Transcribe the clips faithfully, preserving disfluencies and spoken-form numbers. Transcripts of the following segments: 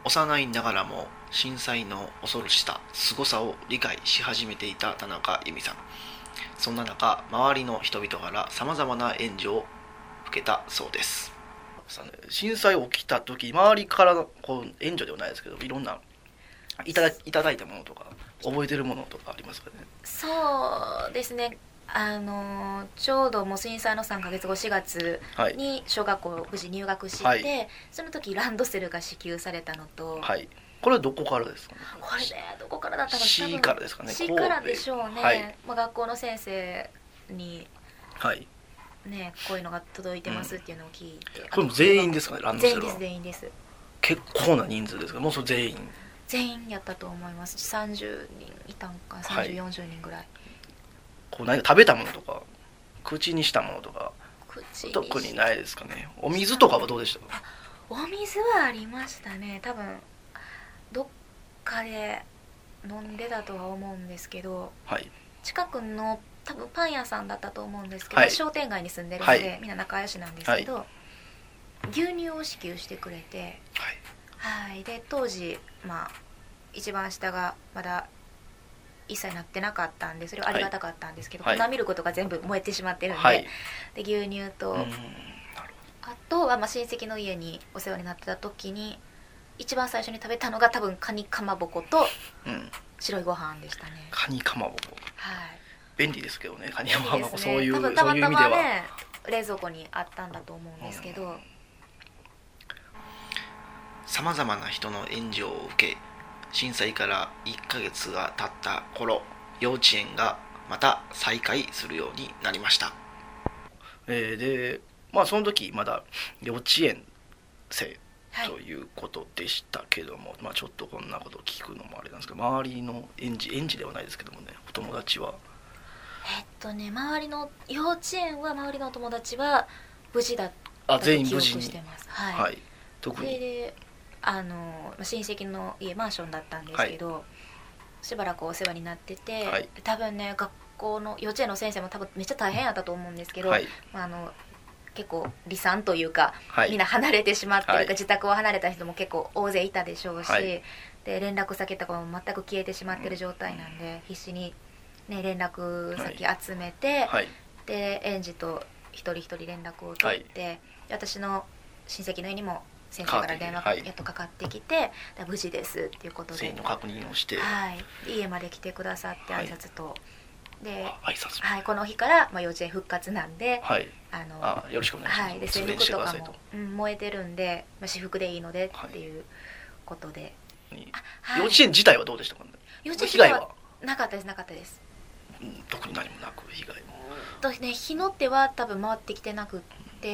幼いながらも震災の恐ろしさ、凄さを理解し始めていた田中由美さん。そんな中、周りの人々からさまざまな援助を受けたそうです。震災起きた時、周りからのこう援助ではないですけど、いろんないただいただいたものとか覚えてるものとかありますかね。 そうですね、あのちょうどもう震災のさんかげつごしがつに小学校無事入学して、はい、その時ランドセルが支給されたのと、 はい、これはどこからですかね。 これね、どこからだったか C からですかね。 C からでしょうね、 はい、 まあ、学校の先生に、 はいね、こういうのが届いてますっていうのを聞いて、うん、 これも全員ですかね。ランドセルは全員です全員です。 結構な人数ですか。もうそれ全員全員やったと思います。さんじゅうにんいたんか、さんじゅう、よんじゅうにんぐらい。 こう何か食べたものとか口にしたものとか口に特にないですかね。お水とかはどうでしたか。 お水はありましたね。多分どっかで飲んでたとは思うんですけど、 はい、 近くの多分パン屋さんだったと思うんですけど、はい、商店街に住んでるので、はい、みんな仲良しなんですけど、はい、牛乳を支給してくれて、はいはい、で当時、まあ、一番下がまだいっさいになってなかったんで、それはありがたかったんですけど、はい、粉ミルクとか全部燃えてしまってるんで、はい、で牛乳と、あとはまあ親戚の家にお世話になってた時に一番最初に食べたのが多分カニかまぼこと白いご飯でしたね、うん、 カニかまぼこ、 はい、 便利ですけどね、カニかまぼこ、ね、そういう多分たまたまね冷蔵庫にあったんだと思うんですけど、 さまざまな人の援助を受け、震災からいっかげつが経った頃、幼稚園がまた再開するようになりました。えー、で、まあその時まだ幼稚園生ということでしたけども、はい、まあちょっとこんなことを聞くのもあれなんですけど、周りの園児園児ではないですけどもね、お友達はえっとね周りの幼稚園は周りのお友達は無事だったと記憶してます。はい、はい、特にであの親戚の家マンションだったんですけど、はい、しばらくお世話になってて、はい、多分ね学校の幼稚園の先生も多分めっちゃ大変やったと思うんですけど、はい、まあ、あの結構離散というか、はい、みんな離れてしまってるか、はい、自宅を離れた人も結構大勢いたでしょうし、はい、で連絡先とかも全く消えてしまってる状態なんで、うん、必死に、ね、連絡先集めて、はい、で園児と一人一人連絡を取って、はい、私の親戚の家にも先生から電話がやっとかかってきて、はい、無事ですっていうことで全員の確認をして、 はい、家まで来てくださって挨拶と、はい、で挨拶、 はい、この日から、まあ、幼稚園復活なんで、 はい、 あのあよろしくお願いします、 はい、で制服とかも、うん、燃えてるんで、まあ、私服でいいのでっていうことで、 はい、幼稚園自体はどうでしたかね。 幼稚園自体はなかったですなかったです、 うん、特に何もなく被害もと、ね、日の手は多分回ってきてなくって、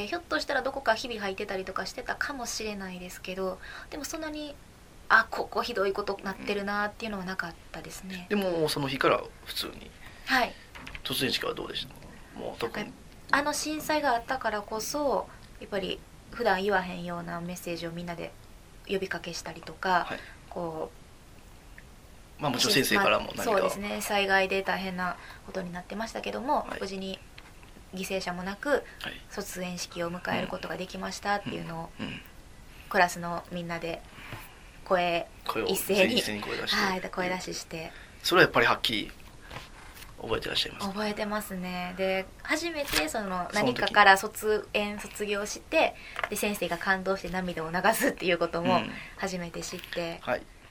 ひょっとしたらどこか日々入ってたりとかしてたかもしれないですけど、でもそんなにあここひどいことなってるなっていうのはなかったですね、 うん、でもその日から普通に、 はい、 突然式はどうでした。もう特にあの震災があったからこそやっぱり普段言わへんようなメッセージをみんなで呼びかけしたりとか、はい、こうまあもちろん先生からも何か、 まあ、そうですね、災害で大変なことになってましたけども、はい、無事に犠牲者もなく、はい、卒園式を迎えることができましたっていうのを、うんうんうん、クラスのみんなで声一斉に声出し、はい、声出しして、 それはやっぱりはっきり覚えてらっしゃいます。 覚えてますね。で初めてその何かから卒園卒業して、で先生が感動して涙を流すっていうことも初めて知って、 うん、はい、